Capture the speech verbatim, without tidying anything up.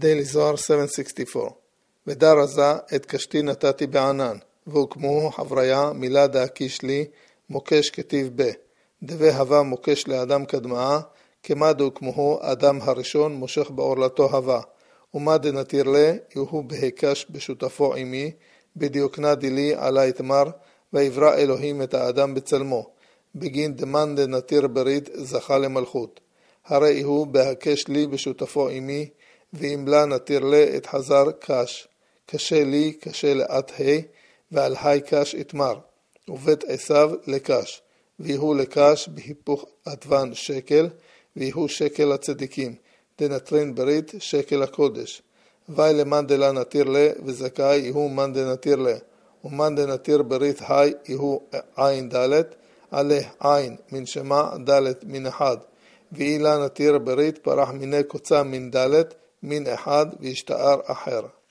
Daily Zohar seven sixty-four. ודר עזה את קשתי נתתי בענן, והוקמו חבריה מילה דאקיש לי, מוקש כתיב ב. דווה הווה מוקש לאדם קדמאה, כמה דהוקמו אדם הראשון מושך בעורלתו הווה. ומה דנתיר לה, יהוא בהיקש בשותפו עמי, בדיוקנה דילי עלי אתמר, ויברא אלוהים את האדם בצלמו. בגין דמן דנתיר ברית זכה למלכות. הרי הוא בהקש לי בשותפו עמי, ואם לה נתיר לה את חזר קש. קשה לי, קשה לאט ה' ועל הי קש אתמר. ובית עשיו לקש. ויהו לקש בהיפוך עטוון שקל, ויהו שקל הצדיקים. דנטרין ברית שקל הקודש. ואי למאן דלה נתיר לה, וזכאי יהו מאן דנתיר לה. ומאן דנתיר ברית הי יהו עין דלת, עלה עין מן שמע דלת מן אחד. ואי לה נתיר ברית פרח מיני קוצה מן דלת, מן אחד וישתער אחר.